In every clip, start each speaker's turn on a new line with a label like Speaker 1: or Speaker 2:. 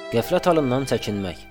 Speaker 1: Qəflət halından çəkinmək.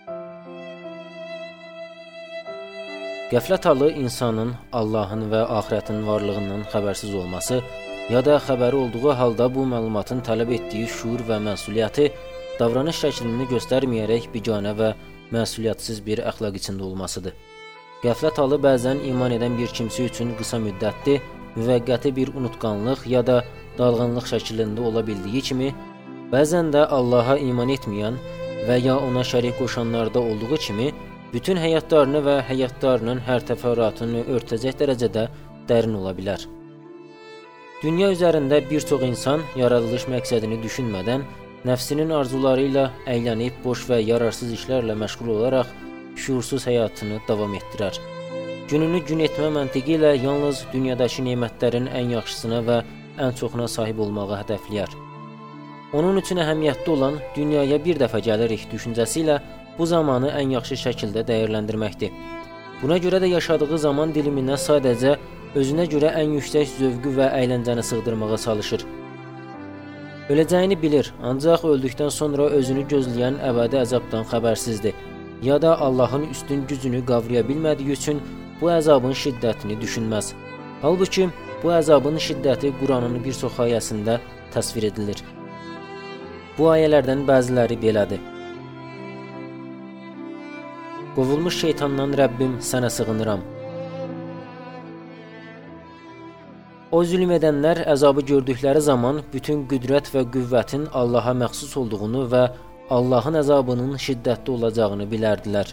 Speaker 1: Qəflət halı insanın Allahın və axirətin varlığından xəbərsiz olması, ya da xəbəri olduğu halda bu məlumatın tələb etdiyi şuur və məsuliyyəti davranış şəklini göstərməyərək biganə və məsuliyyətsiz bir əxlaq içində olmasıdır. Qəflət halı bəzən iman edən bir kimsə üçün qısa müddətli, müvəqqəti bir unutqanlıq ya da dalğınlıq şəklində ola bildiyi kimi, bəzən də Allaha iman etməyən və ya ona şərik qoşanlarda olduğu kimi, bütün həyatlarını və həyatlarının hər təfərrüatını örtəcək dərəcədə dərin ola bilər. Dünya üzərində bir çox insan yaradılış məqsədini düşünmədən, nəfsinin arzuları ilə əylənib boş və yararsız işlərlə məşğul olaraq şuursuz həyatını davam etdirər. Gününü gün etmə məntiqi ilə yalnız dünyadakı nemətlərin ən yaxşısına və ən çoxuna sahib olmağı hədəfləyər. Onun üçün əhəmiyyətli olan dünyaya bir dəfə gəlirik düşüncəsi ilə bu zamanı ən yaxşı şəkildə dəyərləndirməkdir. Buna görə də yaşadığı zaman diliminə sadəcə özünə görə ən yüksək zövqü və əyləncəni sığdırmağa çalışır. Öləcəyini bilir, ancaq öldükdən sonra özünü gözləyən əbədi əzabdan xəbərsizdir. Ya da Allahın üstün gücünü qavraya bilmədiyi üçün bu əzabın şiddətini düşünməz. Halbuki bu əzabın şiddəti Quranın bir çox ayəsində təsvir edilir. Bu ayələrdən bəziləri belədir. Qovulmuş şeytandan Rəbbim sənə sığınıram. O zülm edənlər əzabı gördükləri zaman bütün qüdrət və qüvvətin Allaha məxsus olduğunu və Allahın əzabının şiddətli olacağını bilərdilər.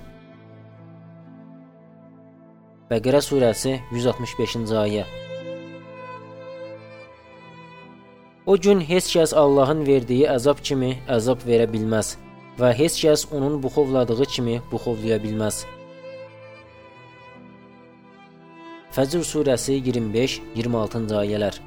Speaker 1: Bəqərə surəsi 165-ci ayə. O gün heç kəs Allahın verdiyi əzab kimi əzab verə bilməz və heç kəs onun buxovladığı kimi buxovlaya bilməz. Fəcr surəsi 25-26-cı ayələr.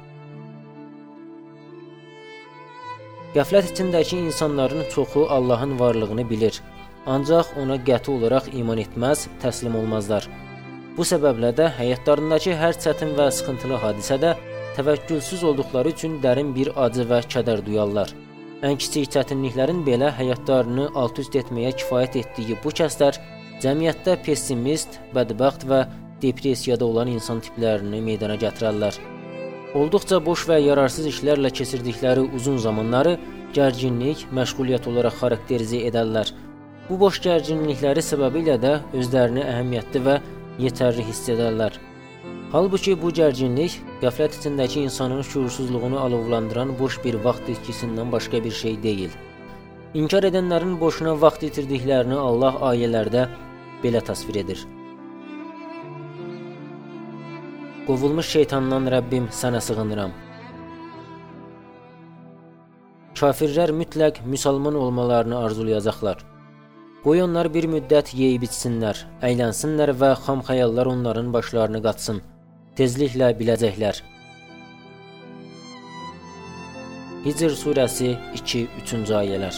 Speaker 1: Qəflət içindəki insanların çoxu Allahın varlığını bilir, ancaq ona qəti olaraq iman etməz, təslim olmazlar. Bu səbəblə də həyatlarındakı hər çətin və sıxıntılı hadisədə təvəkkülsüz olduqları üçün dərin bir acı və kədər duyarlar. Ən kiçik çətinliklərin belə həyatlarını alt-üst etməyə kifayət etdiyi bu kəslər cəmiyyətdə pessimist, bədbəxt və depressiyada olan insan tiplərini meydana gətirərlər. Olduqca boş və yararsız işlərlə keçirdikləri uzun zamanları gərginlik, məşğuliyyət olaraq xarakterizə edərlər. Bu boş gərginlikləri səbəbilə də özlərini əhəmiyyətli və yetərli hiss edərlər. Halbuki bu gərginlik qəflət içindəki insanın şuursuzluğunu alovlandıran boş bir vaxt itkisindən başqa bir şey deyil. İnkar edənlərin boşuna vaxt itirdiklərini Allah ayələrdə belə təsvir edir. Qovulmuş şeytandan Rəbbim sənə sığınıram. Kafirlər mütləq müsəlman olmalarını arzulayacaqlar. Qoy onlar bir müddət yeyib içsinlər, əylənsinlər və xam xəyallar onların başlarını qatsın. Tezliklə biləcəklər. Hicr surəsi 2-3-cü ayələr.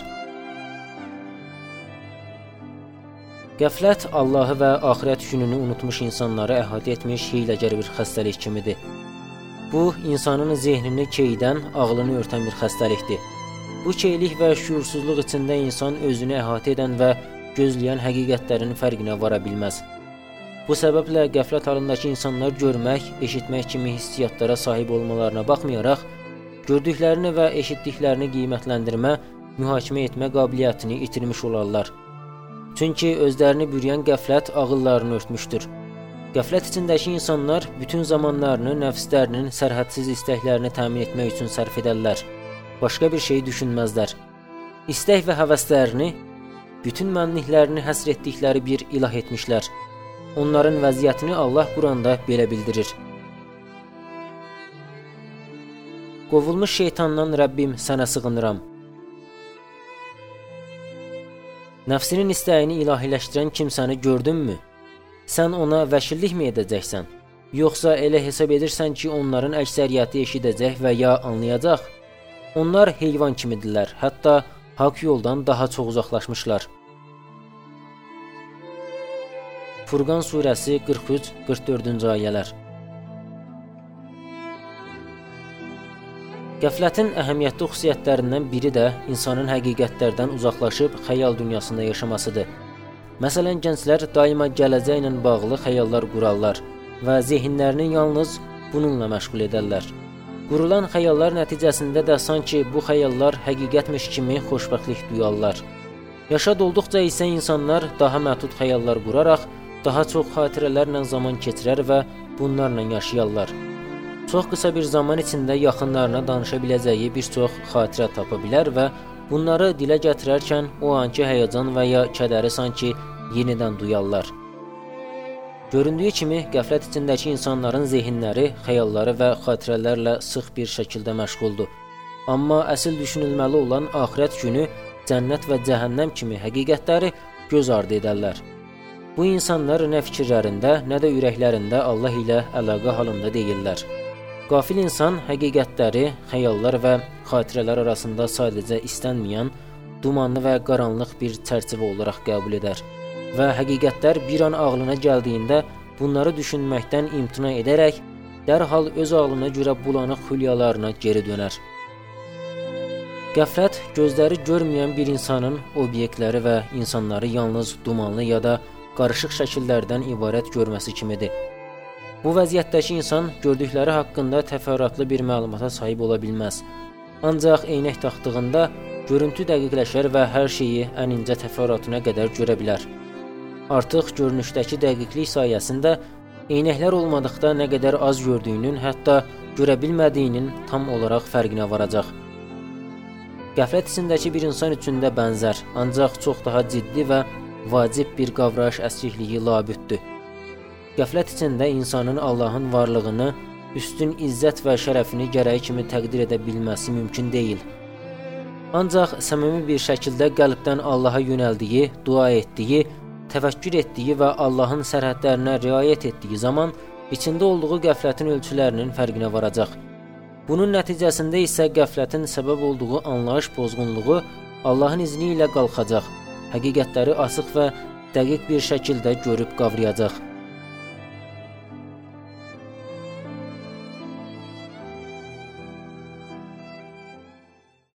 Speaker 1: Qəflət Allahı və axirət gününü unutmuş insanları əhatə etmiş hiyləgər bir xəstəlik kimidir. Bu, insanın zehnini keydən, ağlını örtən bir xəstəlikdir. Bu keylik və şuursuzluq içində insan özünü əhatə edən və gözləyən həqiqətlərin fərqinə vara bilməz. Bu səbəblə qəflət halındakı insanlar görmək, eşitmək kimi hissiyatlara sahib olmalarına baxmayaraq, gördüklərini və eşitdiklərini qiymətləndirmə, mühakimə etmə qabiliyyətini itirmiş olarlar. Çünki özlərini bürüyən qəflət ağıllarını örtmüşdür. Qəflət içindəki insanlar bütün zamanlarını nəfslərinin sərhədsiz istəklərini təmin etmək üçün sərf edərlər. Başqa bir şey düşünməzlər. İstək və həvəslərini, bütün mənliklərini həsr etdikləri bir ilah etmişlər. Onların vəziyyətini Allah Quranda belə bildirir. Qovulmuş şeytandan Rəbbim sənə sığınıram. Nəfsinin istəyini ilahiləşdirən kimsəni gördünmü? Sən ona vəkillikmi edəcəksən? Yoxsa elə hesab edirsən ki, onların əksəriyyəti eşidəcək və ya anlayacaq? Onlar heyvan kimidirlər, hətta haqq yoldan daha çox uzaqlaşmışlar. Furqan surəsi 43-44-cü ayələr. Qəflətin əhəmiyyətli xüsusiyyətlərindən biri də insanın həqiqətlərdən uzaqlaşıb xəyal dünyasında yaşamasıdır. Məsələn, gənclər daima gələcəklə bağlı xəyallar qurarlar və zehinlərini yalnız bununla məşğul edərlər. Qurulan xəyallar nəticəsində də sanki bu xəyallar həqiqətmiş kimi xoşbəxtlik duyarlar. Yaşad olduqca isə insanlar daha məhdud xəyallar quraraq daha çox xatirələrlə zaman keçirər və bunlarla yaşayarlar. Çox qısa bir zaman içində yaxınlarına danışa biləcəyi bir çox xatirə tapa bilər və bunları dilə gətirərkən o anki həyəcan və ya kədəri sanki yenidən duyarlar. Göründüyü kimi, qəflət içindəki insanların zehinləri, xəyalları və xatirələrlə sıx bir şəkildə məşğuldur. Amma əsl düşünülməli olan axirət günü, cənnət və cəhənnəm kimi həqiqətləri göz ardı edərlər. Bu insanlar nə fikirlərində, nə də ürəklərində Allah ilə əlaqə halında deyirlər. Qafil insan həqiqətləri, xəyallar və xatirələr arasında sadəcə istənməyən, dumanlı və qaranlıq bir çərçivə olaraq qəbul edər və həqiqətlər bir an ağlına gəldiyində bunları düşünməkdən imtina edərək dərhal öz ağlına görə bulanıq xülyalarına geri dönər. Qəflət gözləri görməyən bir insanın obyektləri və insanları yalnız dumanlı ya da qarışıq şəkillərdən ibarət görməsi kimidir. Bu vəziyyətdəki insan gördükləri haqqında təfərrüatlı bir məlumata sahib ola bilməz. Ancaq eynək taxdığında görüntü dəqiqləşər və hər şeyi ən incə təfərrüatına qədər görə bilər. Artıq görünüşdəki dəqiqlik sayəsində eynəklər olmadıqda nə qədər az gördüyünün, hətta görə bilmədiyinin tam olaraq fərqinə varacaq. Qəflət içindəki bir insan üçün də bənzər, ancaq çox daha ciddi və vacib bir qavrayış əsrikliyi labüddür. Qəflət içində insanın Allahın varlığını, üstün izzət və şərəfini gərəyi kimi təqdir edə bilməsi mümkün deyil. Ancaq səmimi bir şəkildə qəlbdən Allaha yönəldiyi, dua etdiyi, təvəkkül etdiyi və Allahın sərhədlərinə riayət etdiyi zaman içində olduğu qəflətin ölçülərinin fərqinə varacaq. Bunun nəticəsində isə qəflətin səbəb olduğu anlayış pozğunluğu Allahın izni ilə qalxacaq, həqiqətləri açıq və dəqiq bir şəkildə görüb qavrayacaq.